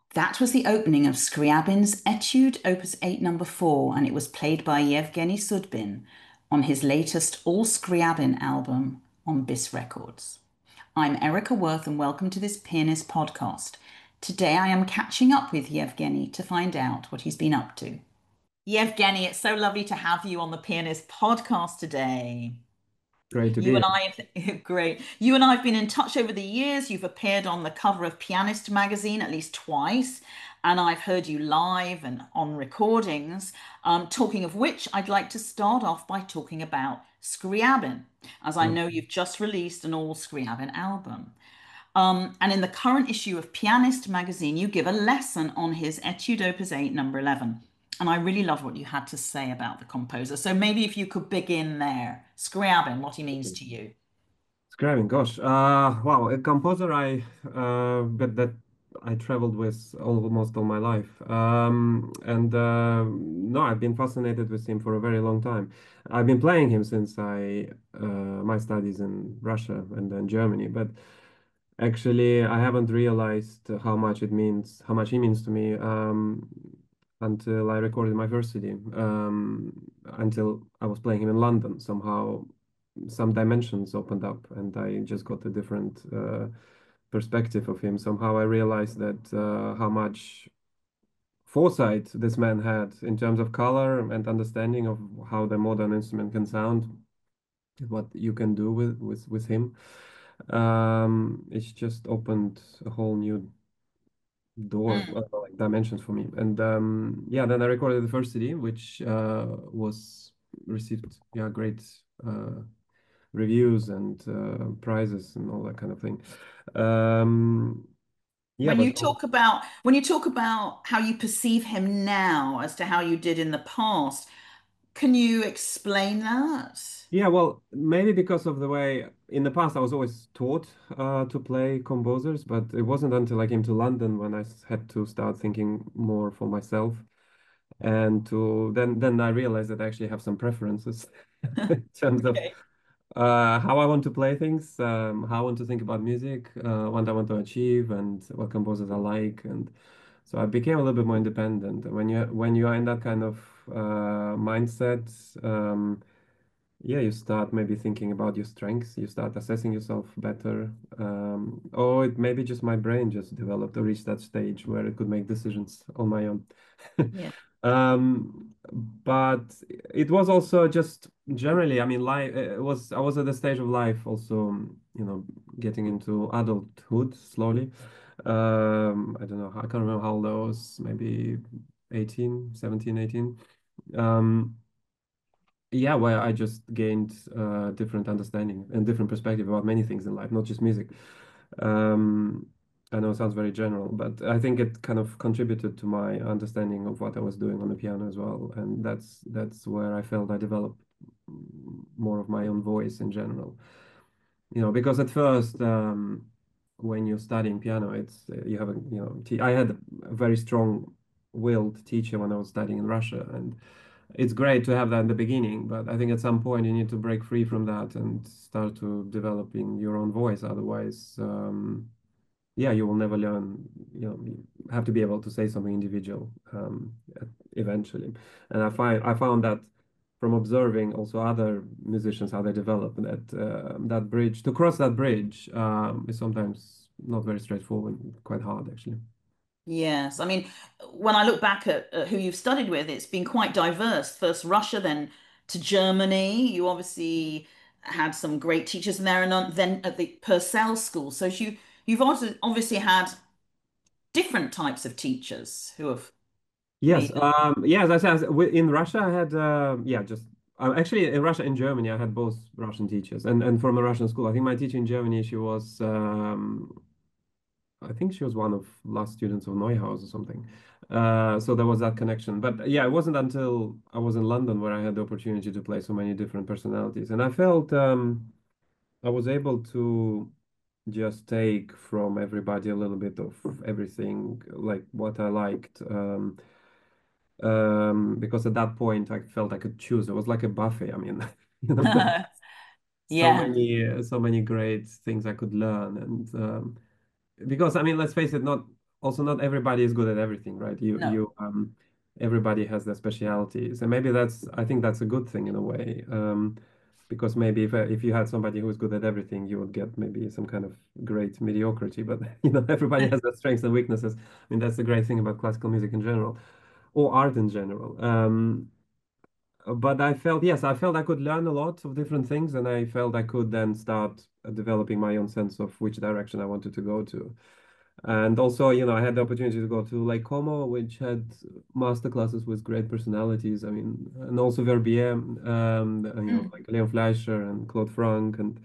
That was the opening of Scriabin's Etude Opus 8 number 4, and it was played by Yevgeny Sudbin on his latest All Scriabin album on BIS Records. I'm Erica Worth, and welcome to this Pianist podcast. Today I am catching up with Yevgeny to find out what he's been up to. Yevgeny, it's so lovely to have you on the Pianist podcast today. Great to be You and here. I, great. You and I have been in touch over the years. You've appeared on the cover of Pianist magazine at least twice, and I've heard you live and on recordings. Talking of which, I'd like to start off by talking about Scriabin, as I Yeah. know you've just released an all Scriabin album. And in the current issue of Pianist magazine, you give a lesson on his Etude Opus 8, number 11. And I really love what you had to say about the composer. So maybe if you could begin there, Scriabin, what he means to you. Scribing, gosh. Wow, a composer but that I traveled with almost all my life. And no, I've been fascinated with him for a very long time. I've been playing him since my studies in Russia and then Germany. But actually, I haven't realized how much he means to me, until I recorded my first CD. Until I was playing him in London. Somehow, some dimensions opened up, and I just got a different perspective of him. Somehow, I realized that how much foresight this man had in terms of color and understanding of how the modern instrument can sound, what you can do with him. It's just opened a whole new door, Mm. like dimensions for me. And yeah, then I recorded the first CD, which was received, yeah, great reviews and prizes and all that kind of thing. Um, yeah, When but you talk about how you perceive him now as to how you did in the past, can you explain that? yeah, well, maybe because of the way in the past I was always taught to play composers, but it wasn't until I came to London when had to start thinking more for myself, and to then I realized that I actually have some preferences in terms of Okay. how I want to play things, how I want to think about music, what I want to achieve, and what composers I like. And so I became a little bit more independent. When you are in that kind of mindset, yeah, you start maybe thinking about your strengths. You start assessing yourself better. Or it maybe just my brain just developed or reached that stage where it could make decisions on my own. Yeah. But it was also just generally, I mean, life I was at the stage of life also, getting into adulthood slowly. I don't know, I can't remember how old I was, maybe 18, 17, 18. Um, yeah, where I just gained different understanding and different perspective about many things in life, not just music. Um, I know it sounds very general, but I think it kind of contributed to my understanding of what I was doing on the piano as well, and that's where I felt I developed more of my own voice in general. Because at first, when you're studying piano, it's you have a I had a very strong-willed teacher when I was studying in Russia, and it's great to have that in the beginning, but I think at some point you need to break free from that and start to developing your own voice. Otherwise, yeah, you will never learn. You have to be able to say something individual eventually. And I found that from observing also other musicians how they develop that bridge to cross that bridge is sometimes not very straightforward, quite hard actually. Yes. I mean, when I look back at who you've studied with, it's been quite diverse. First Russia, then to Germany. You obviously had some great teachers in there, and then at the Purcell School. So you've also obviously had different types of teachers who have Yes, made. yeah, as I said, in Russia, I had, yeah, just actually in Russia and Germany, I had both Russian teachers and from a Russian school. I think my teacher in Germany, I think she was one of last students of Neuhaus or something. So there was that connection. But yeah, it wasn't until I was in London where I had the opportunity to play so many different personalities. And I felt I was able to just take from everybody a little bit of everything, like what I liked. Because at that point I felt I could choose. It was like a buffet. I mean, there were Yeah. so many great things I could learn, and because I mean, let's face it, not also not everybody is good at everything, right? No. Everybody has their specialities, and maybe I think that's a good thing in a way, because maybe if you had somebody who is good at everything, you would get maybe some kind of great mediocrity. But everybody has their strengths and weaknesses. I mean, that's the great thing about classical music in general, or art in general. But I felt I could learn a lot of different things, and I felt I could then start developing my own sense of which direction I wanted to go to. And also, I had the opportunity to go to Lake Como, which had master classes with great personalities. I mean, and also Verbier, Mm. like Leon Fleischer and Claude Frank and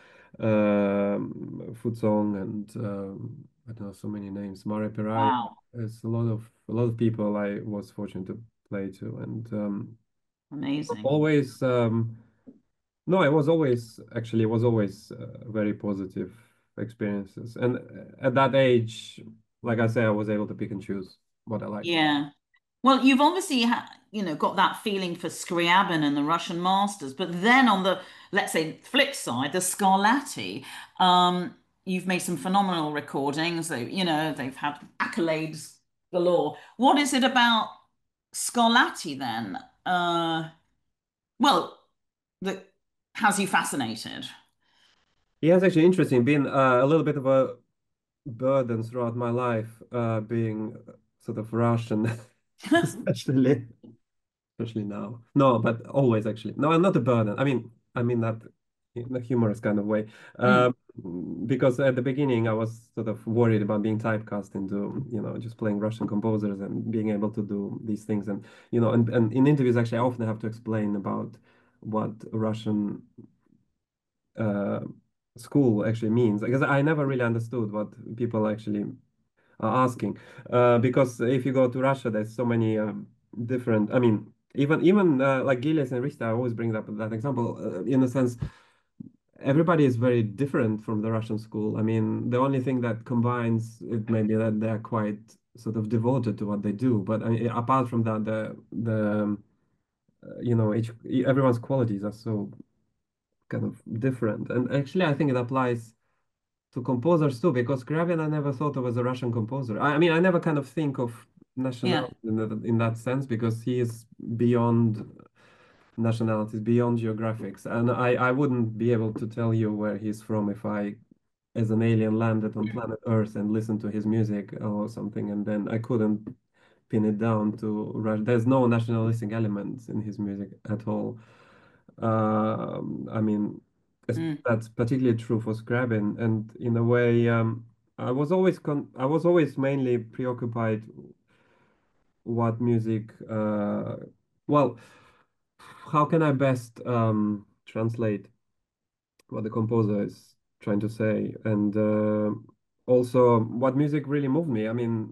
Footsong and I don't know, so many names. Mare Perai. Wow. There's a lot of people I was fortunate to play to, and Amazing. always no, it was always very positive experiences. And at that age, like I say, I was able to pick and choose what I liked. Yeah. Well, you've obviously got that feeling for Scriabin and the Russian masters, but then on the, let's say, flip side, the Scarlatti, you've made some phenomenal recordings. They've had accolades galore. What is it about Scarlatti then? Well, that has you fascinated? Yeah, it's actually interesting, being a little bit of a burden throughout my life, being sort of Russian, especially. Especially now. No, but always actually. No, I'm not a burden. I mean that in a humorous kind of way. Mm, Because at the beginning I was sort of worried about being typecast into, just playing Russian composers and being able to do these things. And, and in interviews actually I often have to explain about what Russian uh, school actually means, because I never really understood what people actually are asking. Because if you go to Russia, there's so many different. I mean, even like Gilles and Richter, I always bring that example. In a sense, everybody is very different from the Russian school. I mean, the only thing that combines it may be that they're quite sort of devoted to what they do. But I mean, apart from that, everyone's qualities are so kind of different. And actually, I think it applies to composers too, because Scriabin I never thought of as a Russian composer. I mean, I never kind of think of yeah, nationality in that sense, because he is beyond nationalities, beyond geographics. And I wouldn't be able to tell you where he's from if I, as an alien, landed on planet Earth and listened to his music or something, and then I couldn't pin it down to Russia. There's no nationalistic elements in his music at all. I mean, mm, that's particularly true for Scriabin, and in a way, I was always mainly preoccupied what music. Well, how can I best translate what the composer is trying to say, and also what music really moved me. I mean,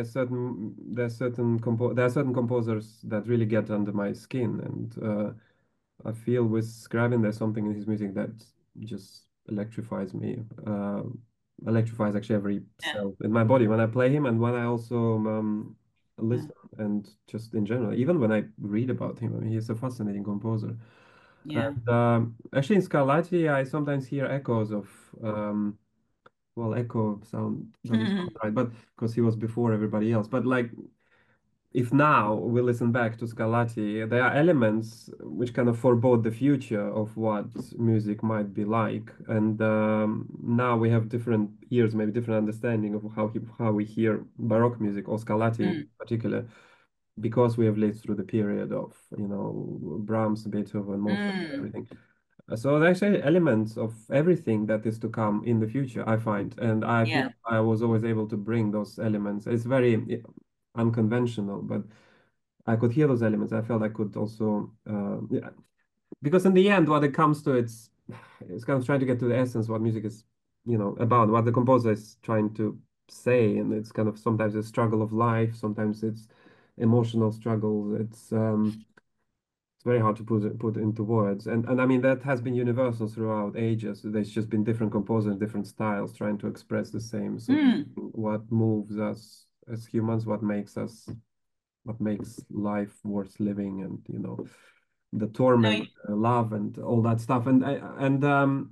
there are certain composers that really get under my skin, and I feel with Scriabin there's something in his music that just electrifies me. Electrifies actually every yeah, cell in my body when I play him, and when I also yeah, listen, and just in general, even when I read about him. I mean, he's a fascinating composer. yeah. And actually, in Scarlatti, I sometimes hear echoes of, well, echo sound doesn't sound right, but because he was before everybody else. But like, if now we listen back to Scarlatti, there are elements which kind of forebode the future of what music might be like. And now we have different ears, maybe different understanding of how we hear Baroque music, or Scarlatti in Mm, particular, because we have lived through the period of, Brahms, Beethoven, Mozart, and mm, everything. So there's actually elements of everything that is to come in the future, I find, and I feel yeah, I was always able to bring those elements. It's very unconventional, but I could hear those elements. I felt I could also, yeah, because in the end, what it comes to, it's kind of trying to get to the essence what music is, about, what the composer is trying to say, and it's kind of sometimes a struggle of life, sometimes it's emotional struggles. It's very hard to put into words, and I mean that has been universal throughout ages. There's just been different composers, different styles trying to express the same sort of mm. what moves us as humans, what makes life worth living, and the No, torment, love, and all that stuff. And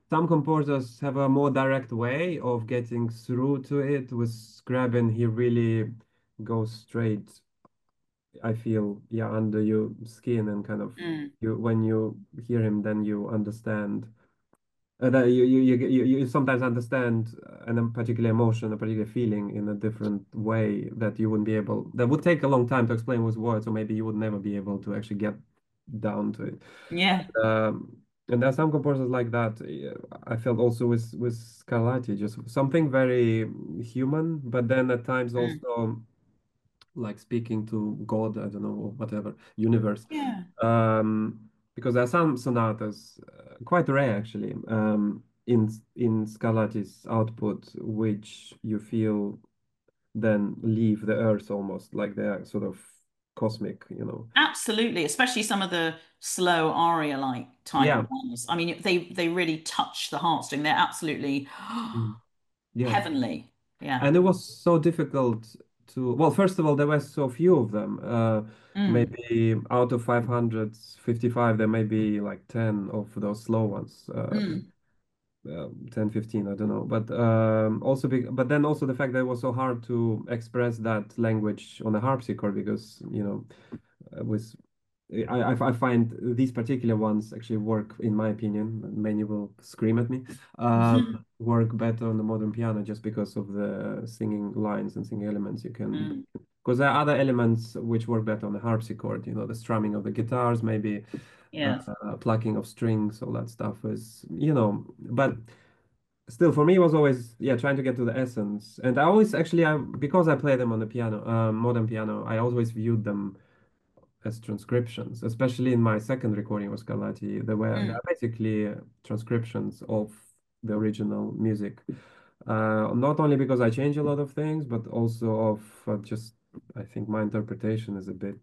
some composers have a more direct way of getting through to it. With Scriabin, he really goes straight, I feel, yeah, under your skin, and kind of Mm. you when you hear him, then you understand that you sometimes understand a particular emotion, a particular feeling in a different way that you wouldn't be able, that would take a long time to explain with words, or maybe you would never be able to actually get down to it. Yeah. And there are some composers like that. I felt also with Scarlatti, just something very human, but then at times Mm. also like speaking to God, I don't know, or whatever, universe. Yeah. Um, because there are some sonatas, quite rare actually, in Scarlatti's output, which you feel then leave the earth almost like they're sort of cosmic, you know. Absolutely, especially some of the slow aria-like type Yeah. ones. I mean, they really touch the heartstring. They're absolutely Mm. Yeah. heavenly. Yeah. And it was so difficult to, well, first of all, there were so few of them. Mm. Maybe out of 555, there may be like 10 of those slow ones. Mm. 10, 15, I don't know. But also, but then also the fact that it was so hard to express that language on a harpsichord because, you know, with I find these particular ones actually work, in my opinion. Many will scream at me. Work better on the modern piano just because of the singing lines and singing elements you can. Mm. Because there are other elements which work better on the harpsichord. You know, the strumming of the guitars, maybe Yes. plucking of strings, all that stuff is, you know. But still, for me, it was always, yeah, trying to get to the essence. And I always actually, because I play them on the piano, modern piano, I always viewed them as transcriptions, especially in my second recording of Scarlatti. They're Mm. basically transcriptions of the original music. Not only because I change a lot of things, but also of just, I think my interpretation is a bit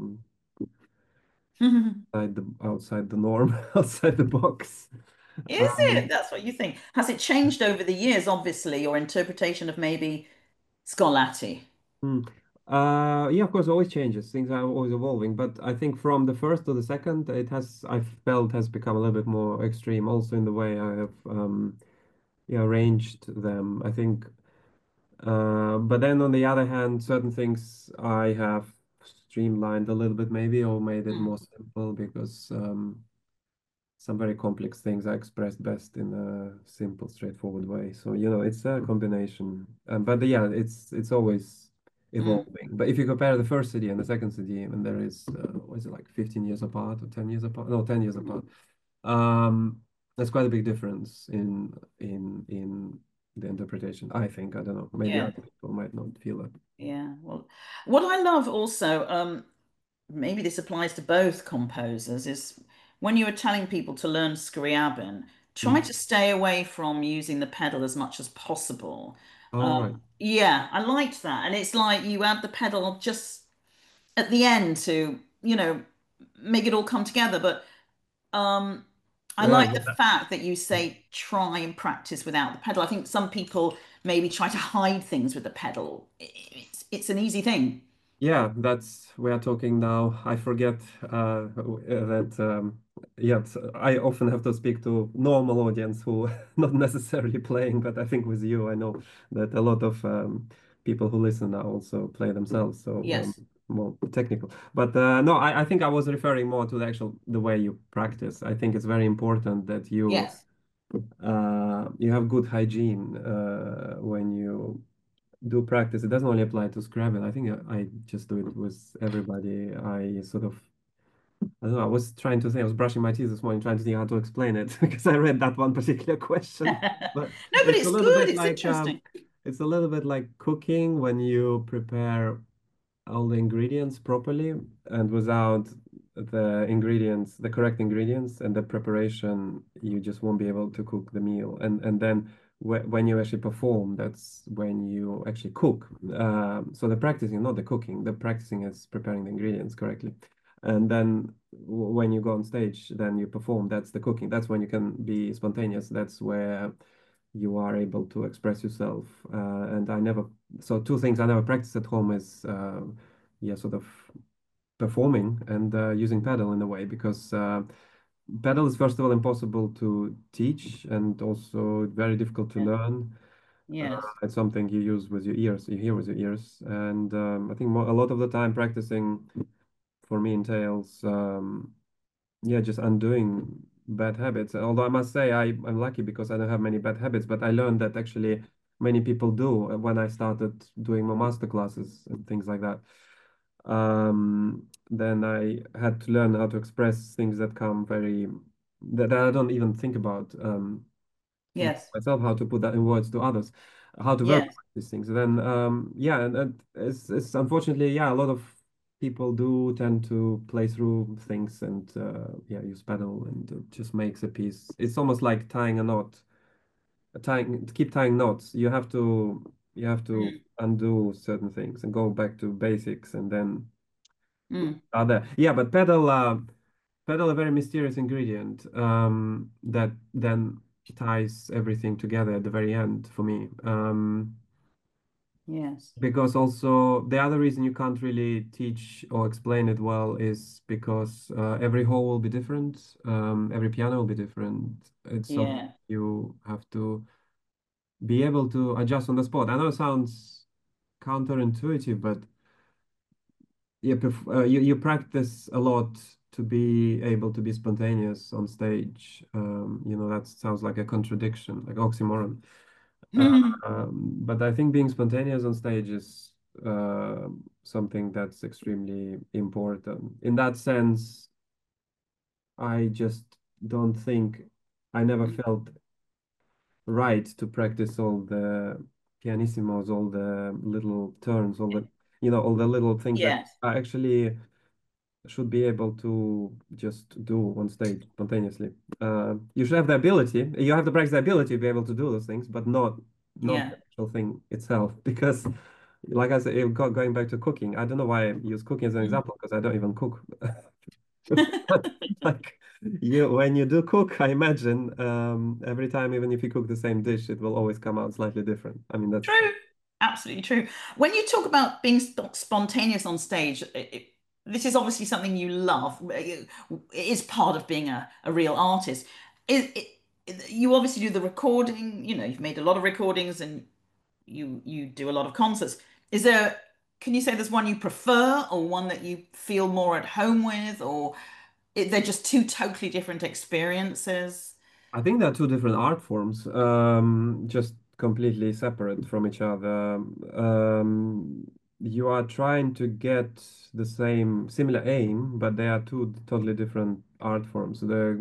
outside the norm, outside the box. Is it? Um, That's what you think. Has it changed over the years, obviously, your interpretation of maybe Scarlatti? mm. Yeah, of course, it always changes. Things are always evolving, but I think from the first to the second, I felt has become a little bit more extreme, also in the way I have yeah, arranged them. I think, but then on the other hand, certain things I have streamlined a little bit maybe, or made it Mm. more simple because some very complex things are expressed best in a simple, straightforward way. So, you know, it's a combination. But yeah, it's always Mm. evolving. But if you compare the first CD and the second CD, and there is, what is it, like 15 years apart or 10 years apart? No, 10 years apart. Um, there's quite a big difference in the interpretation, I think. I don't know. Maybe Yeah. other people might not feel that. Yeah. Well, what I love also, maybe this applies to both composers, is when you are telling people to learn Scriabin, try Mm. to stay away from using the pedal as much as possible. All right. Yeah, I liked that. And it's like you add the pedal just at the end to, make it all come together. But um, I like the Yeah. fact that you say try and practice without the pedal. I think some people maybe try to hide things with the pedal. It's an easy thing. Yeah, that's we are talking now. I forget that yeah, I often have to speak to normal audience who not necessarily playing, but I think with you, I know that a lot of people who listen now also play themselves, so Yes. more technical. But no, I think I was referring more to the way you practice. I think it's very important that Yes. you have good hygiene when you do practice. It doesn't only apply to Scrabble. I think I just do it with everybody. I sort of, I don't know, I was trying to think, I was brushing my teeth this morning trying to think how to explain it because I read that one particular question. But No, but it's a it's little good. bit It's like, interesting. it's a little bit like cooking when you prepare all the ingredients properly and without the correct ingredients and the preparation, you just won't be able to cook the meal. And then when you actually perform, that's when you actually cook. So the practicing, not the cooking, the practicing is preparing the ingredients correctly. And then when you go on stage, then you perform. That's the cooking. That's when you can be spontaneous. That's where you are able to express yourself. And I never, so two things I never practice at home is, yeah, sort of performing and using pedal in a way because pedal is first of all impossible to teach and also very difficult to Yeah. learn. Yes. It's something you use with your ears, you hear with your ears. And I think a lot of the time practicing for me entails, yeah, just undoing bad habits. Although I must say I'm lucky because I don't have many bad habits, but I learned that actually many people do when I started doing my master classes and things like that. Then I had to learn how to express things that come that I don't even think about. Yes. Myself, how to put that in words to others, how to Yes. verbalize these things. Then yeah, and it's unfortunately, yeah, a lot of people do tend to play through things and yeah, use pedal and it just makes a piece. It's almost like tying a knot, tying keep tying knots. You have to Mm. undo certain things and go back to basics and then Mm. are there. Yeah, but pedal a very mysterious ingredient that then ties everything together at the very end for me. Yes. Because also the other reason you can't really teach or explain it well is because every hole will be different, every piano will be different. It's something Yeah. you have to be able to adjust on the spot. I know it sounds counterintuitive, but you practice a lot to be able to be spontaneous on stage. That sounds like a contradiction, like oxymoron. But I think being spontaneous on stage is uh, something that's extremely important. In that sense, I just don't think I never felt right to practice all the pianissimos, all the little turns, all the little things that Yes. I actually should be able to just do on stage spontaneously. You should have the ability, you have to practice the ability to be able to do those things, but not Yeah. the actual thing itself. Because, like I said, going back to cooking, I don't know why I use cooking as an Mm. example because I don't even cook. But like when you do cook, I imagine every time, even if you cook the same dish, it will always come out slightly different. I mean, that's True. Absolutely true. When you talk about being spontaneous on stage, this is obviously something you love. It is part of being a real artist. You obviously do the recording, you've made a lot of recordings and you do a lot of concerts. Is there, can you say there's one you prefer or one that you feel more at home with, or they're just two totally different experiences? I think they're two different art forms, just completely separate from each other. You are trying to get the similar aim, but they are two totally different art forms.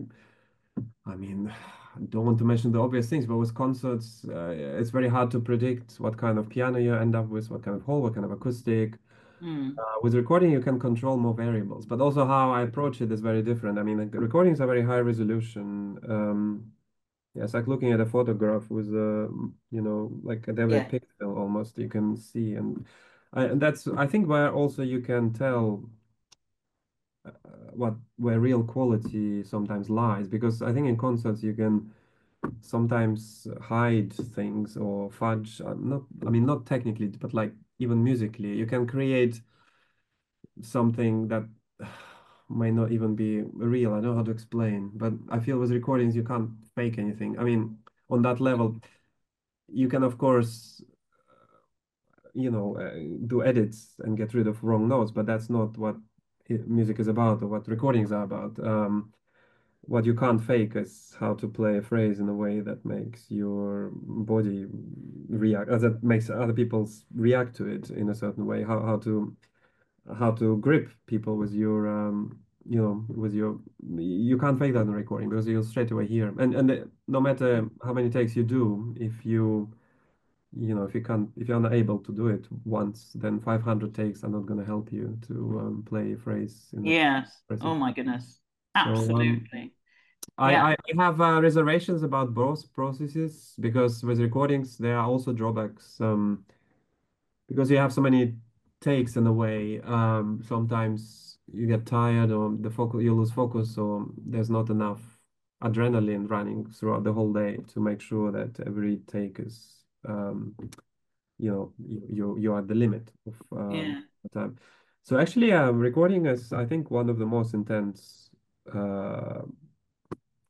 I mean, I don't want to mention the obvious things, but with concerts, it's very hard to predict what kind of piano you end up with, what kind of hall, what kind of acoustic. Hmm. With recording, you can control more variables, but also how I approach it is very different. I mean, like, recordings are very high resolution. Yeah, it's like looking at a photograph with like at every Yeah. pixel almost you can see, and that's I think where also you can tell what where real quality sometimes lies, because I think in concerts you can sometimes hide things or fudge, not I mean not technically, but like even musically, you can create something that may not even be real. I don't know how to explain, but I feel with recordings you can't fake anything. I mean, on that level, you can of course, do edits and get rid of wrong notes, but that's not what music is about or what recordings are about. What you can't fake is how to play a phrase in a way that makes your body react, that makes other people's react to it in a certain way. How to grip people with your you can't fake that in a recording because you'll straight away hear. And no matter how many takes you do, if you're unable to do it once, then 500 takes are not going to help you to play a phrase in a Yes. expressive. Oh my goodness. So Absolutely. I, Yeah. I I have reservations about both processes because with recordings there are also drawbacks. Because you have so many takes in a way, sometimes you get tired or you lose focus, or there's not enough adrenaline running throughout the whole day to make sure that every take is, you are at the limit of Yeah. the time. So actually, recording is, I think, one of the most intense uh,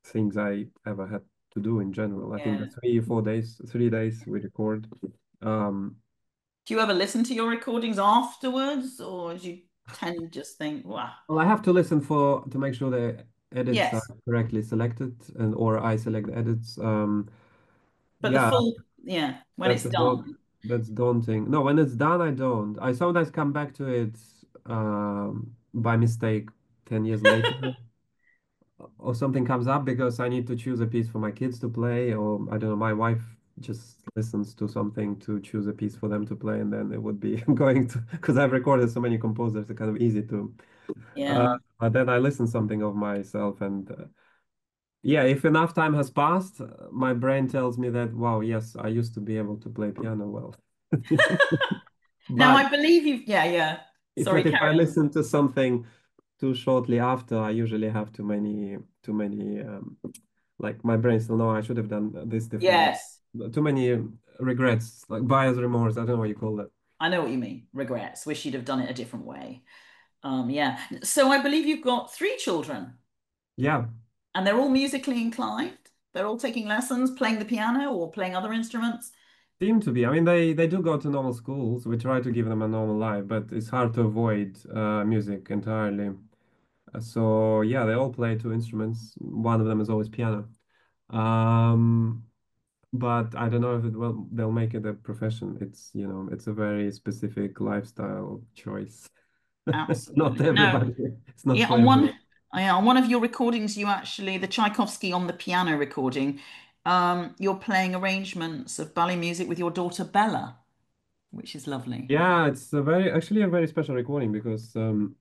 things I ever had to do in general. I think the Yeah. 3 4 days, 3 days we record. Um, Do you ever listen to your recordings afterwards, or do you tend to just think, wow, well, I have to listen for to make sure the edits are yes, correctly selected and or I select the edits. but the Yeah, full, yeah, when that's it's a da done, that's daunting. No, when it's done, I don't. I sometimes come back to it by mistake 10 years later, or something comes up because I need to choose a piece for my kids to play, or I don't know, my wife just listens to something to choose a piece for them to play, and then it would be going to because I've recorded so many composers, it's kind of easy to. Uh, yeah. but then I listen something of myself, and yeah, if enough time has passed, my brain tells me that wow, yes, I used to be able to play piano well. Now But I believe you've, yeah, yeah. Sorry, if I carry on. listen to something too shortly after, I usually have too many like my brain still no, I should have done this differently. Yes, Too many regrets, like buyer's remorse. I don't know what you call that. I know what you mean. Regrets. Wish you'd have done it a different way. Yeah. So I believe you've got three children, Yeah, and they're all musically inclined. They're all taking lessons, playing the piano or playing other instruments. seem to be. I mean, they do go to normal schools. We try to give them a normal life, but it's hard to avoid music entirely. So yeah, they all play two instruments. One of them is always piano. Um, but I don't know if it will they'll make it a profession. It's, it's a very specific lifestyle choice. It's not Absolutely. No. everybody. It's not Yeah, for everyone. on one of your recordings, you actually the Tchaikovsky on the piano recording, you're playing arrangements of ballet music with your daughter Bella, which is lovely. Yeah, it's actually a very special recording because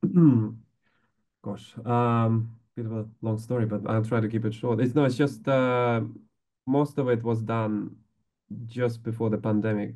gosh, bit of a long story, but I'll try to keep it short. It's just most of it was done just before the pandemic.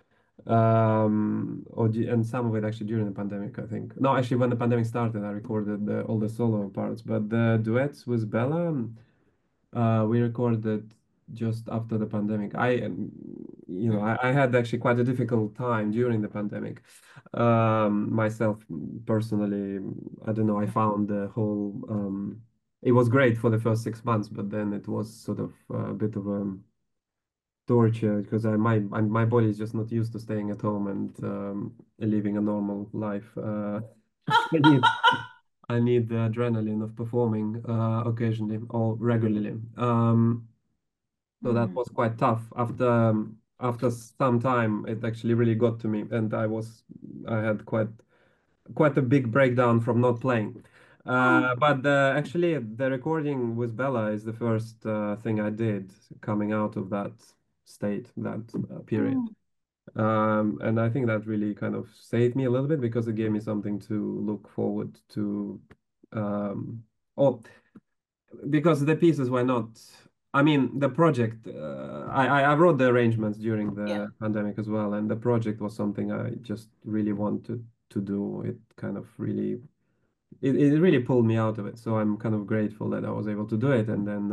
And some of it actually during the pandemic, I think. No, actually, when the pandemic started, I recorded all the solo parts, but the duets with Bella, we recorded just after the pandemic. I had actually quite a difficult time during the pandemic. Myself personally, I don't know, I found the whole, it was great for the first 6 months, but then it was sort of a bit of a torture because my body is just not used to staying at home and living a normal life. I need I need the adrenaline of performing occasionally or regularly. So that Mm. was quite tough. After some time, it actually really got to me, and I had quite a big breakdown from not playing. Oh, But actually, the recording with Bella is the first thing I did coming out of that state, that period. oh. And I think that really kind of saved me a little bit because it gave me something to look forward to. Um, oh, because the pieces were not. I mean, the project. I wrote the arrangements during Yeah, the pandemic as well, and the project was something I just really wanted to do. It kind of really it really pulled me out of it. So I'm kind of grateful that I was able to do it. And then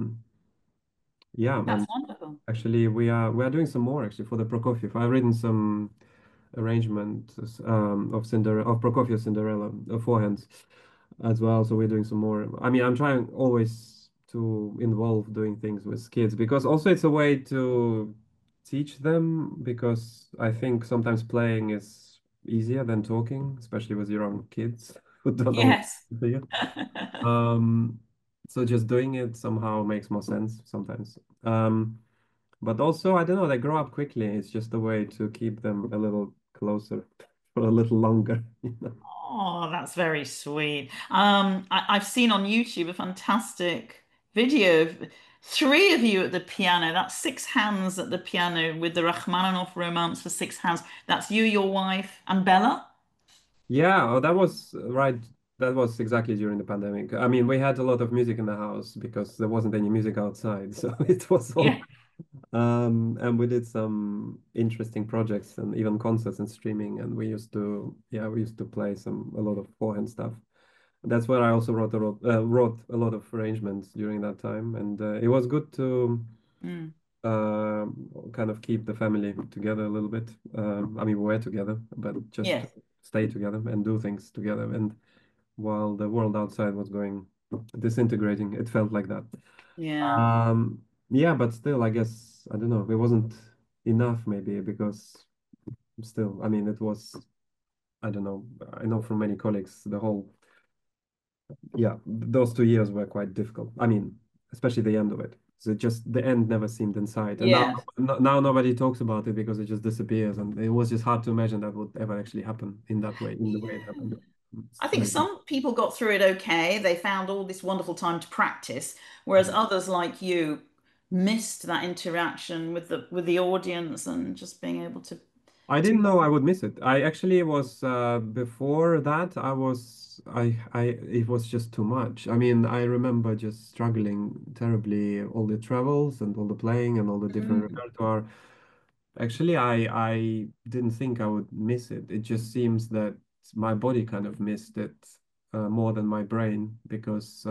yeah, that's and wonderful. actually we are doing some more actually for the Prokofiev. I've written some arrangements of Prokofiev's Cinderella forehands as well. So we're doing some more. I mean, I'm trying always to involve doing things with kids because also it's a way to teach them because I think sometimes playing is easier than talking, especially with your own kids who don't always Yes. listen to you. Um, so just doing it somehow makes more sense sometimes. But also, I don't know, they grow up quickly. It's just a way to keep them a little closer for a little longer, you know. Oh, that's very sweet. I've seen on YouTube a fantastic video of three of you at the piano. That's six hands at the piano with the Rachmaninoff Romance for six hands. That's you, your wife, and Bella. Yeah, oh, that was right. That was exactly during the pandemic. I mean, we had a lot of music in the house because there wasn't any music outside. So it was all, Yeah. and we did some interesting projects and even concerts and streaming. And we used to play a lot of forehand stuff. That's where I also wrote a lot of arrangements during that time, and it was good to Mm. kind of keep the family together a little bit. I mean, we were together, but just to Yes. stay together and do things together. And while the world outside was going disintegrating. It felt like that. Yeah. Yeah, but still, I guess I don't know. It wasn't enough, maybe because still, I mean, it was. I don't know. I know from many colleagues the whole. Yeah, those 2 years were quite difficult. I mean, especially the end of it. So just the end never seemed in sight, and now Yeah. now nobody talks about it because it just disappears, and it was just hard to imagine that would ever actually happen in that way, in the way it happened. I It's think very good. some people got through it okay. They found all this wonderful time to practice, whereas others like you missed that interaction with the audience and just being able to I do. didn't know I would miss it. I actually was before that. I it was just too much. I mean, I remember just struggling terribly all the travels and all the playing and all the different Mm, repertoire. Actually, I didn't think I would miss it. It just seems that my body kind of missed it more than my brain because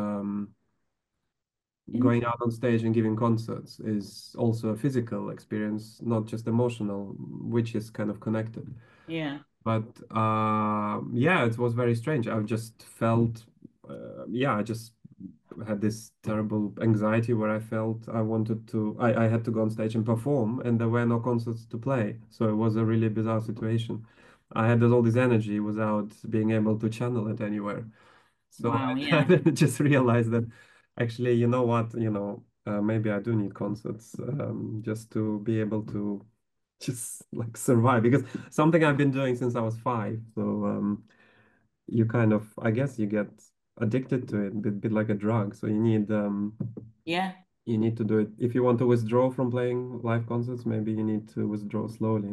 going out on stage and giving concerts is also a physical experience, not just emotional, which is kind of connected. yeah. But yeah, it was very strange. I just felt, yeah, I just had this terrible anxiety where I felt I had to go on stage and perform, and there were no concerts to play. So it was a really bizarre situation. I had all this energy without being able to channel it anywhere. So Wow. I Yeah. then just realized that actually, you know what, maybe I do need concerts just to be able to just like survive because something I've been doing since I was 5. So you kind of, I guess, you get addicted to it, a bit like a drug. So Yeah. you need to do it. If you want to withdraw from playing live concerts, maybe you need to withdraw slowly,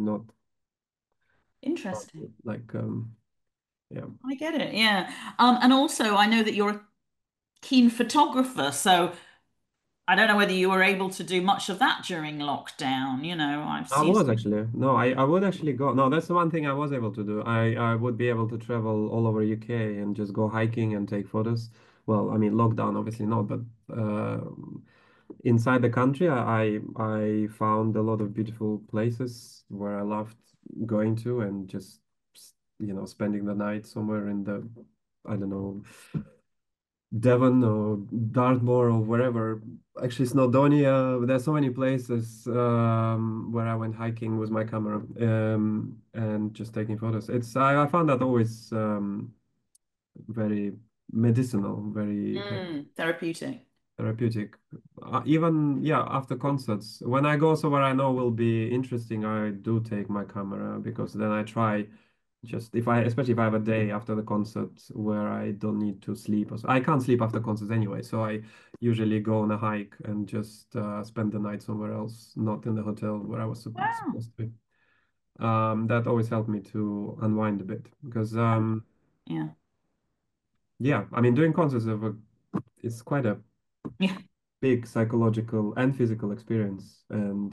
not Interesting. like yeah. I get it. Yeah. And also I know that you're a keen photographer, so I don't know whether you were able to do much of that during lockdown. I've I seen. was actually. No, I would actually go. No, that's the one thing I was able to do. I would be able to travel all over UK and just go hiking and take photos. Well, I mean, lockdown obviously not, but inside the country, I found a lot of beautiful places where I loved going to and just spending the night somewhere in the I don't know Devon or Dartmoor or wherever. Actually, Snowdonia. There's so many places where I went hiking with my camera and just taking photos. I found that always very medicinal, very kind of Therapeutic. therapeutic. Even yeah, after concerts, when I go somewhere I know will be interesting, I do take my camera because then I try just if I, especially if I have a day after the concert where I don't need to sleep, or so. I can't sleep after concerts anyway, so I usually go on a hike and just spend the night somewhere else, not in the hotel where I was Wow. supposed to be. That always helped me to unwind a bit because Yeah. yeah, I mean doing concerts it's quite a Yeah. big psychological and physical experience, and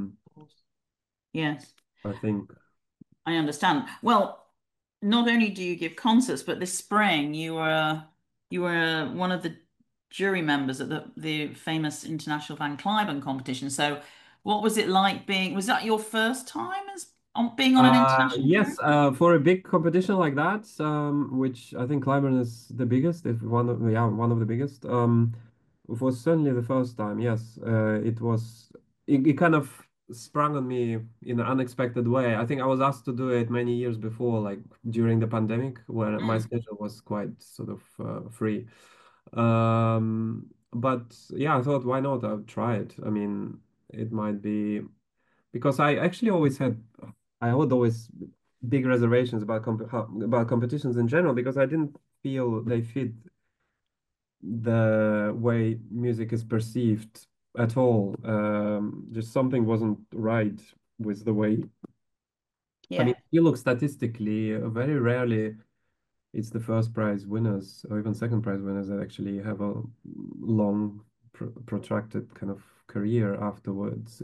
Yes. I think I understand. Well, not only do you give concerts, but this spring you were one of the jury members at the famous International Van Cliburn competition. So, what was it like being? Was that your first time as on being on an international jury? Yes, for a big competition like that, which I think Clyburn is the biggest, if one of the biggest. It was certainly the first time. Yes, it was. It kind of sprung on me in an unexpected way. I think I was asked to do it many years before, like during the pandemic, where my Mm. schedule was quite sort of free. But yeah, I thought, why not? I'll try it. I mean, it might be because I actually always had I would always big reservations about about competitions in general because I didn't feel they fit the way music is perceived at all. Just something wasn't right with the way. I mean, Yeah. if you look statistically, very rarely it's the first prize winners or even second prize winners that actually have a long, protracted kind of career afterwards.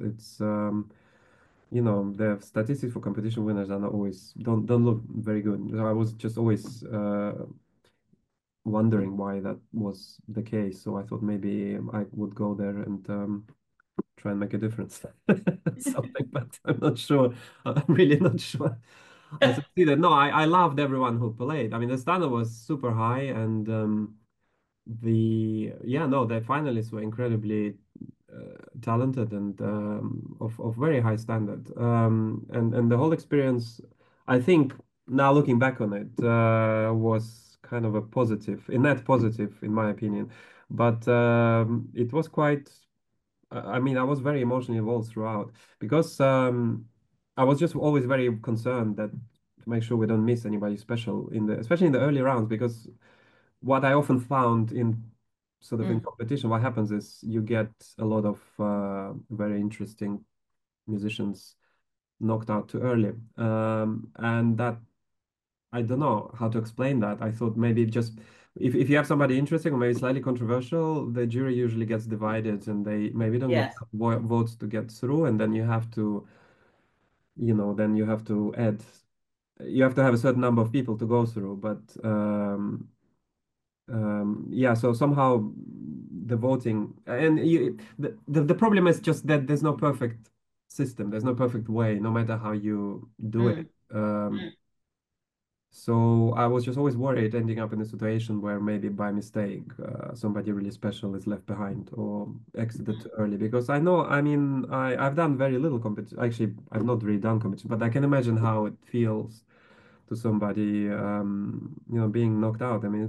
The statistics for competition winners are not always don't look very good. So I was just always wondering why that was the case. So I thought maybe I would go there and try and make a difference. Something, but I'm not sure. I'm really not sure. I succeeded. No, I loved everyone who played. I mean, the standard was super high, and yeah, no, the finalists were incredibly talented and of very high standard. And the whole experience, I think, now looking back on it, was kind of a positive, a net positive in my opinion. But it was quite. I mean, I was very emotionally involved throughout because I was just always very concerned that to make sure we don't miss anybody special in the, especially in the early rounds, because what I often found in sort of in Mm, competition, what happens is you get a lot of very interesting musicians knocked out too early. And that I don't know how to explain that. I thought maybe just if you have somebody interesting or maybe slightly controversial, the jury usually gets divided and they maybe don't get yes. enough votes to get through, and then you have to, then you have to add, you have to have a certain number of people to go through. But yeah, so somehow the voting and the problem is just that there's no perfect system, there's no perfect way, no matter how you do it. Mm, Um, so I was just always worried ending up in a situation where maybe by mistake somebody really special is left behind or exited too early. Because I know, I mean, I've done very little competition. Actually, I've not really done competition, but I can imagine how it feels to somebody, being knocked out. I mean,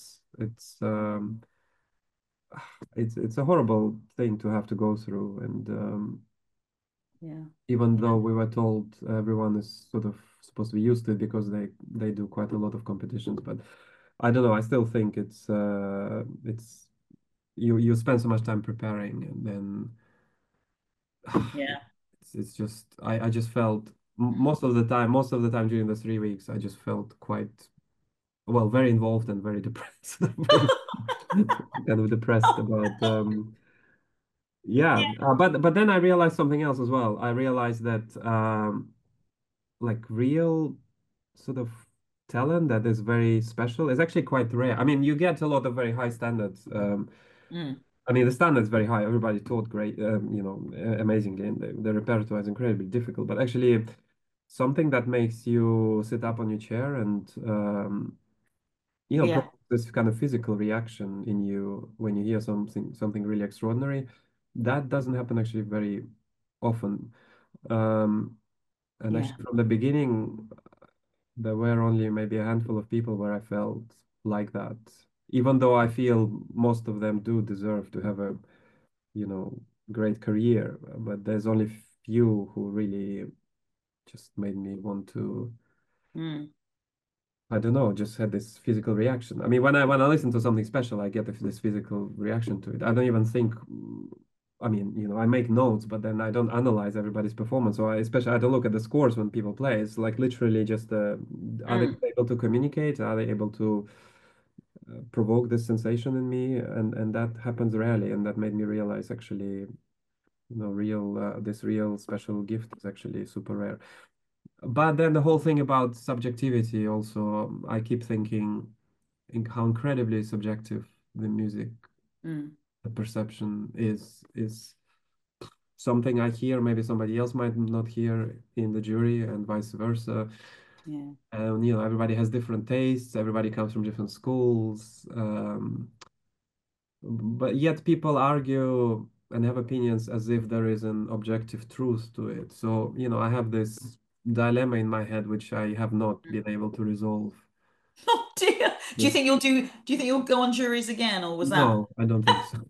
it's a horrible thing to have to go through. And yeah. even Yeah. though we were told everyone is sort of supposed to be used to it because they do quite a lot of competitions, but I don't know. I still think it's you spend so much time preparing, and then Yeah. it's just I just felt most of the time during the 3 weeks I just felt quite well very involved and very depressed, very kind of depressed about yeah. But then I realized something else as well. I realized that like real sort of talent that is very special is actually quite rare. I mean, you get a lot of very high standards. Mm, I mean, the standard's very high. Everybody taught great, amazingly, and the repertoire is incredibly difficult. But actually, something that makes you sit up on your chair and, yeah. provoke this kind of physical reaction in you when you hear something really extraordinary, that doesn't happen actually very often. Um, and Yeah. actually, from the beginning, there were only maybe a handful of people where I felt like that, even though I feel most of them do deserve to have a, you know, great career. But there's only few who really just made me want to, Mm, I don't know, just had this physical reaction. I mean, when I listen to something special, I get this physical reaction to it. I don't even think. I mean, I make notes, but then I don't analyze everybody's performance. So especially I don't look at the scores when people play. It's like literally just are they mm, able to communicate? Are they able to provoke this sensation in me? And that happens rarely, and that made me realize actually, real this real special gift is actually super rare. But then the whole thing about subjectivity also, I keep thinking how incredibly subjective the music, mm, the perception is something I hear, maybe somebody else might not hear in the jury, and vice versa. yeah. And everybody has different tastes, everybody comes from different schools, but yet people argue and have opinions as if there is an objective truth to it. So, I have this dilemma in my head which I have not been able to resolve. Oh dear. Just Do you think you'll go on juries again, or was that? no, I don't think so.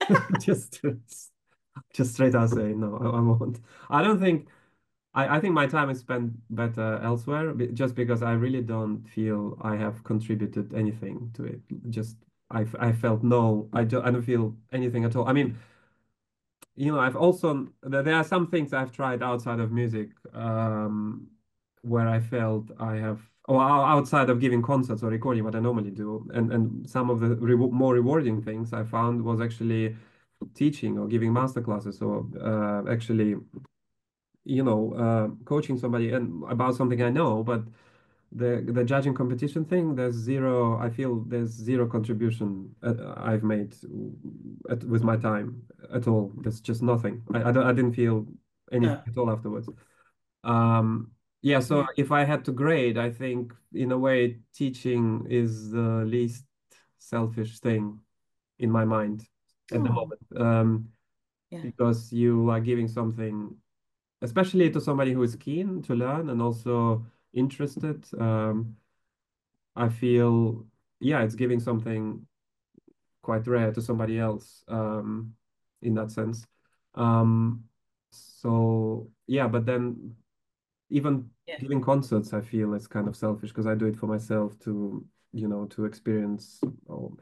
Just straight out say no, I won't. I don't think I think my time is spent better elsewhere, just because I really don't feel I have contributed anything to it. Just I felt no, I don't feel anything at all. I mean, I've also there are some things I've tried outside of music, where I felt I have, or outside of giving concerts or recording what I normally do, and some of the more rewarding things I found was actually teaching or giving master classes, or actually, coaching somebody and about something I know, but the judging competition thing, I feel there's zero contribution I've made with my time at all. There's just nothing. I didn't feel anything No. at all afterwards. Um, yeah, so Yeah. if I had to grade, I think in a way teaching is the least selfish thing. in my mind at the Oh, moment. yeah. Because you are giving something, especially to somebody who is keen to learn and also interested. I feel, yeah, it's giving something quite rare to somebody else, in that sense. Um, so yeah, but then even Yeah. giving concerts, I feel it's kind of selfish because I do it for myself to, to experience. Or,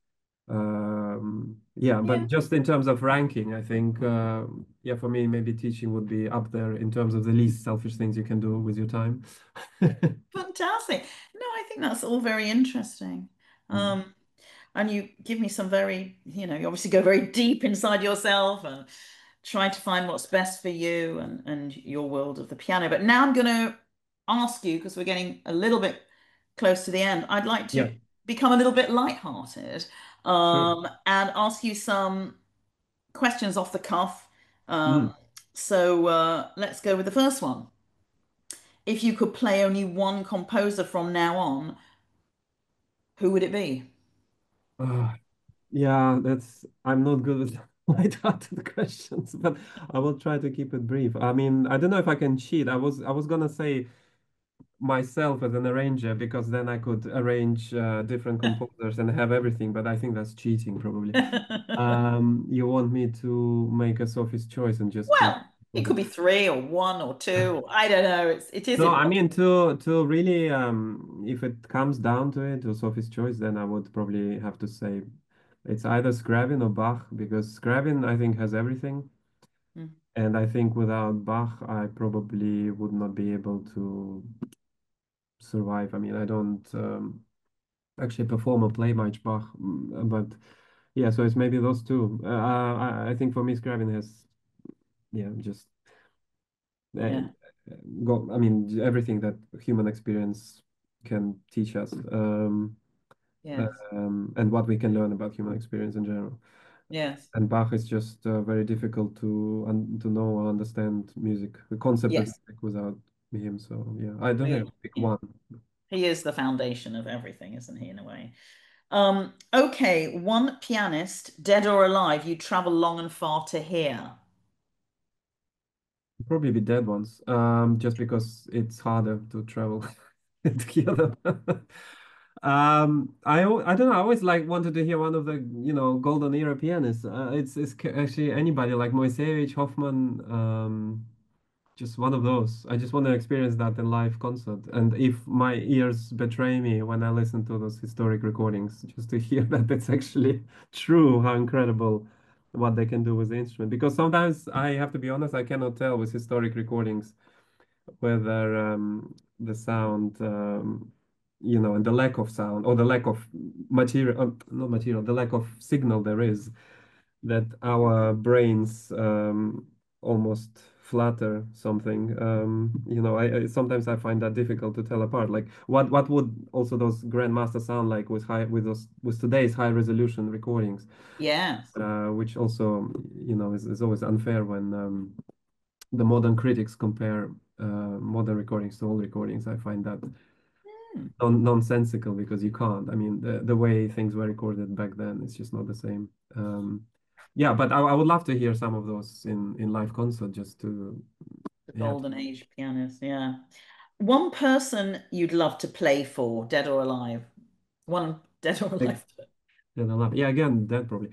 yeah, Yeah. but just in terms of ranking, I think, yeah, for me, maybe teaching would be up there in terms of the least selfish things you can do with your time. Fantastic. No, I think that's all very interesting. Mm. Um, and you give me some very, you obviously go very deep inside yourself and try to find what's best for you and your world of the piano. But now I'm going to ask you, because we're getting a little bit close to the end, I'd like Yeah, to become a little bit lighthearted, sure. and ask you some questions off the cuff. Mm. So let's go with the first one. If you could play only one composer from now on, who would it be? Uh, yeah, I'm not good with light-hearted questions, but I will try to keep it brief. I mean, I don't know if I can cheat. I was gonna say myself as an arranger because then I could arrange different composers and have everything, but I think that's cheating probably. You want me to make a Sophie's choice and just play Well, it composer? could be three or one or two. Or, I don't know. It is No, I impossible. mean to really if it comes down to it, to Sophie's choice, then I would probably have to say it's either Scriabin or Bach because Scriabin I think has everything, Mm, and I think without Bach I probably would not be able to survive. I mean, I don't actually perform or play much Bach, but yeah, so it's maybe those two. I think for me Scriabin has, yeah, just uh, yeah. go. I mean, everything that human experience can teach us. Yes. And what we can learn about human experience in general. Yes. And Bach is just very difficult to know or understand music, the concept of Yes. music without him. So yeah, I don't think I Agreed. would pick Yeah. one. He is the foundation of everything, isn't he, in a way? Okay, one pianist, dead or alive, you travel long and far to hear. Probably be dead ones, just because it's harder to travel to hear them. I don't know. I always like wanted to hear one of the golden era pianists. Actually anybody like Moiseiwitsch, Hoffman, just one of those. I just want to experience that in live concert. And if my ears betray me when I listen to those historic recordings, just to hear that it's actually true, how incredible what they can do with the instrument. Because sometimes I have to be honest, I cannot tell with historic recordings whether the sound, and the lack of sound or the lack of material, not material, the lack of signal there is that our brains almost flatter something. I sometimes I find that difficult to tell apart. Like what would also those grandmasters sound like with today's high resolution recordings, Yes. which also is always unfair when the modern critics compare modern recordings to old recordings. I find that Hmm. nonsensical because you can't. I mean, the way things were recorded back then is just not the same. Yeah, but I would love to hear some of those in live concert just to, The yeah, golden age pianist, yeah. One person you'd love to play for, dead or alive. One dead or like, alive. yeah, yeah, again, that probably.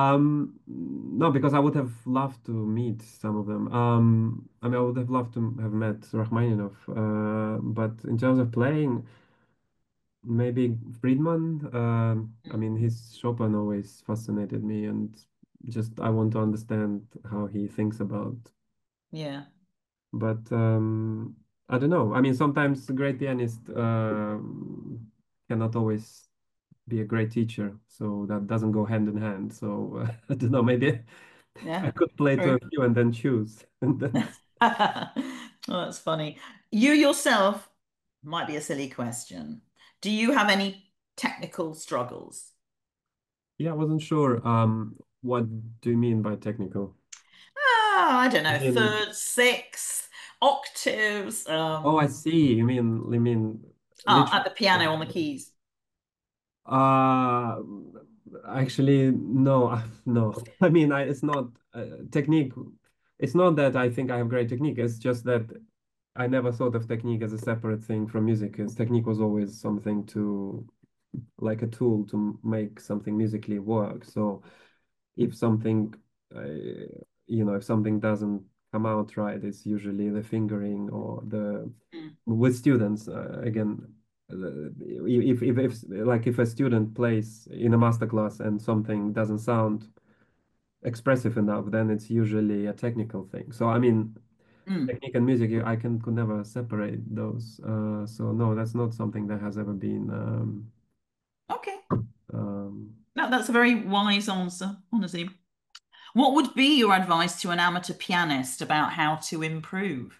No, because I would have loved to meet some of them. I mean, I would have loved to have met Rachmaninoff. But in terms of playing, maybe Friedman. I mean, his Chopin always fascinated me, and just I want to understand how he thinks about. Yeah. But I don't know. I mean, sometimes a great pianist cannot always be a great teacher, so that doesn't go hand in hand. So I don't know. Maybe I Yeah. could play to True. a few and then choose, and then Oh, that's funny. You yourself might be a silly question. Do you have any technical struggles? yeah, I wasn't sure. What do you mean by technical? I don't I know, mean, third, sixth, octaves, oh, I see. You mean at literally. the piano on the keys. Uh, Actually, no, no. I mean, it's not technique. It's not that I think I have great technique. It's just that I never thought of technique as a separate thing from music. Because technique was always something to, like a tool to make something musically work. So if something, if something doesn't come out right, it's usually the fingering or the Mm, with students again. If like if a student plays in a master class and something doesn't sound expressive enough, then it's usually a technical thing. So I mean, mm. technique and music, I can could never separate those. So no, that's not something that has ever been. Okay. Um, No, that's a very wise answer, honestly. What would be your advice to an amateur pianist about how to improve?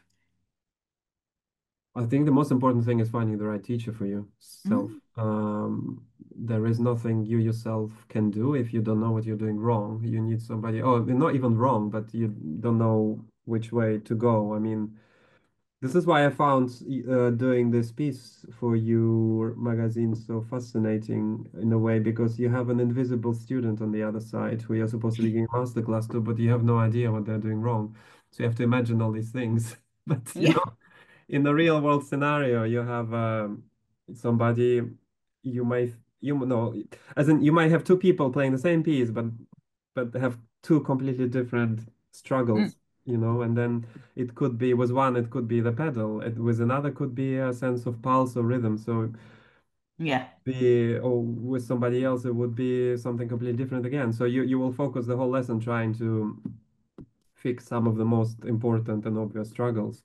I think the most important thing is finding the right teacher for yourself. Mm, There is nothing you yourself can do if you don't know what you're doing wrong. You need somebody, oh, not even wrong, but you don't know which way to go. I mean, this is why I found doing this piece for your magazine so fascinating in a way, because you have an invisible student on the other side who you're supposed to be giving masterclass to, but you have no idea what they're doing wrong. So you have to imagine all these things. But yeah. in the real world scenario, you have somebody you might you know as in you might have two people playing the same piece, but have two completely different Mm, struggles, and then it could be with one, it could be the pedal, with another could be a sense of pulse or rhythm. So yeah. be or with somebody else, it would be something completely different again. So you will focus the whole lesson trying to fix some of the most important and obvious struggles.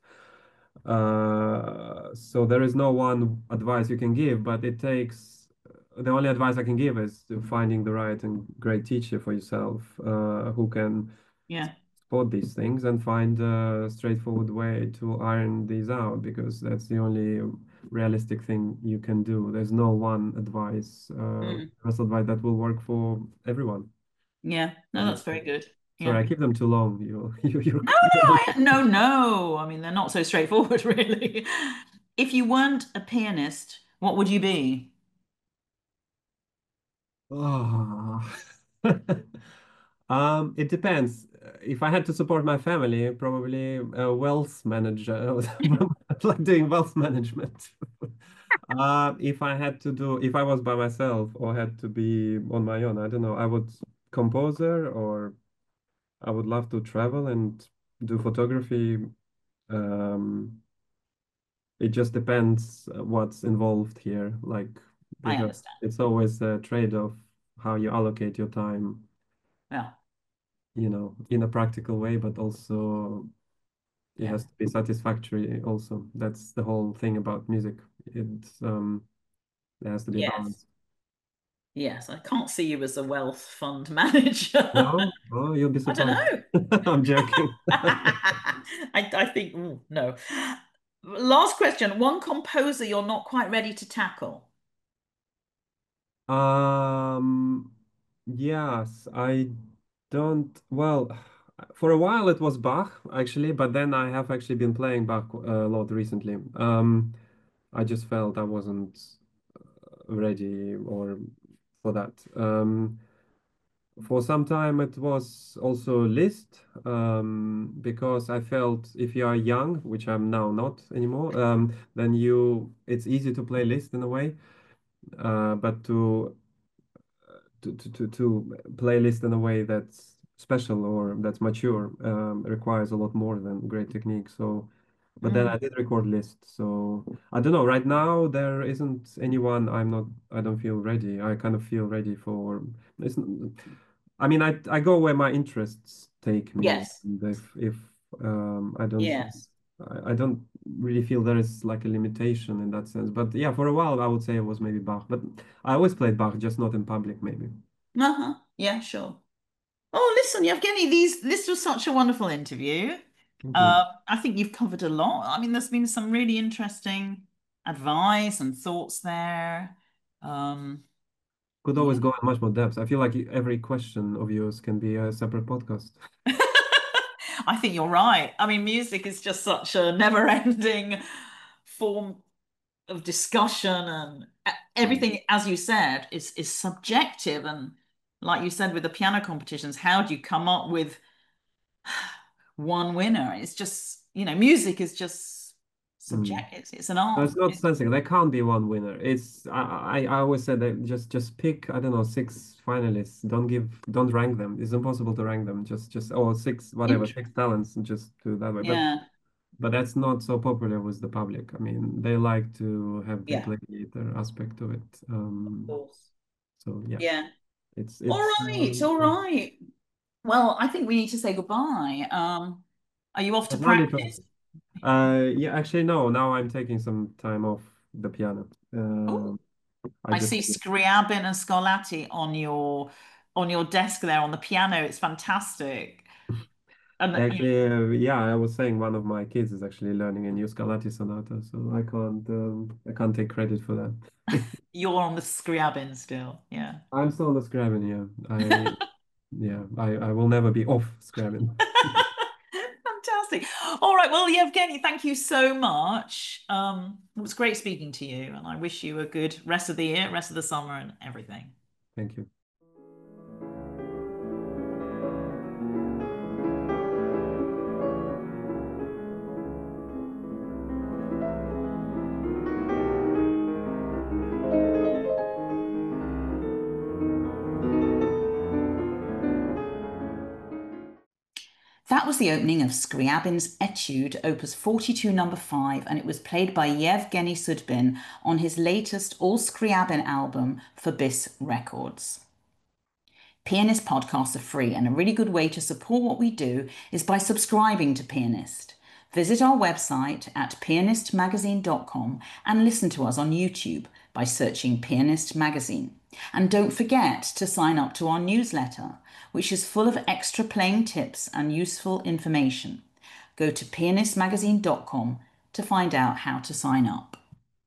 So there is no one advice you can give, but the only advice I can give is to finding the right and great teacher for yourself, who can Yeah. spot these things and find a straightforward way to iron these out, because that's the only realistic thing you can do. There's no one advice, Mm, universal advice that will work for everyone. yeah. No, that's very good. Sorry, Yeah. I keep them too long. No, no, no. I mean, they're not so straightforward, really. If you weren't a pianist, what would you be? Oh. It depends. If I had to support my family, probably a wealth manager, like doing wealth management. If I was by myself or had to be on my own, I don't know, I would composer, or I would love to travel and do photography. Um, it just depends what's involved here, like, I because understand. it's always a trade-off how you allocate your time, Yeah. in a practical way, but also it Yeah. has to be satisfactory also. That's the whole thing about music. There has to be Yes. balance. Yes. I can't see you as a wealth fund manager. No? Oh, you'll be I don't surprised. know. I'm joking. I think, no. Last question. One composer you're not quite ready to tackle. Um, yes, I don't, well, for a while it was Bach actually, but then I have actually been playing Bach a lot recently. I just felt I wasn't ready or for that. For some time it was also Liszt, because I felt if you are young, which I'm now not anymore, then it's easy to play Liszt in a way, but to play Liszt in a way that's special or that's mature, requires a lot more than great technique. So, but then I Mm. did record Liszt, so I don't know. Right now there isn't anyone. I don't feel ready. I kind of feel ready for. It's, I mean, I go where my interests take me, Yes. and if Yes. I don't really feel there is like a limitation in that sense. But yeah, for a while I would say it was maybe Bach, but I always played Bach, just not in public, maybe. Uh-huh. Yeah, sure. Oh, listen, Yevgeny, this was such a wonderful interview. Thank you. I think you've covered a lot. I mean, there's been some really interesting advice and thoughts there. Um, Could yeah. always go in much more depth. I feel like every question of yours can be a separate podcast. I think you're right. I mean, music is just such a never-ending form of discussion, and Mm. everything, as you said, is subjective, and like you said with the piano competitions, how do you come up with one winner? It's just, music is just Mm. subjective. It's an No, art. it's not sensible. There can't be one winner. It's I always said that just pick, I don't know, six finalists. Don't rank them. It's impossible to rank them. Just or six whatever, Int- six talents and just do it that way. yeah, But that's not so popular with the public. I mean, they like to have the yeah, gladiator aspect of it. of course. So yeah, Yeah. All it's right, all right. Well, I think we need to say goodbye. Are you off to but lovely talk. practice? Yeah, actually no. Now I'm taking some time off the piano. Oh, I I just see Scriabin and Scarlatti on your desk there on the piano. It's fantastic. And actually yeah, I was saying one of my kids is actually learning a new Scarlatti sonata, so I can't take credit for that. you're on the Scriabin still. Yeah. I'm still on the Scrabble, yeah. I will never be off Scrabble. Fantastic. All right. Well, Yevgeny, thank you so much. It was great speaking to you, and I wish you a good rest of the year, rest of the summer, and everything. Thank you. That was the opening of Scriabin's Etude, Opus 42, number 5, and it was played by Yevgeny Sudbin on his latest All Scriabin album for Bis Records. Pianist podcasts are free, and a really good way to support what we do is by subscribing to Pianist. Visit our website at pianistmagazine.com and listen to us on YouTube by searching Pianist Magazine. And don't forget to sign up to our newsletter, which is full of extra playing tips and useful information. Go to pianistmagazine.com to find out how to sign up.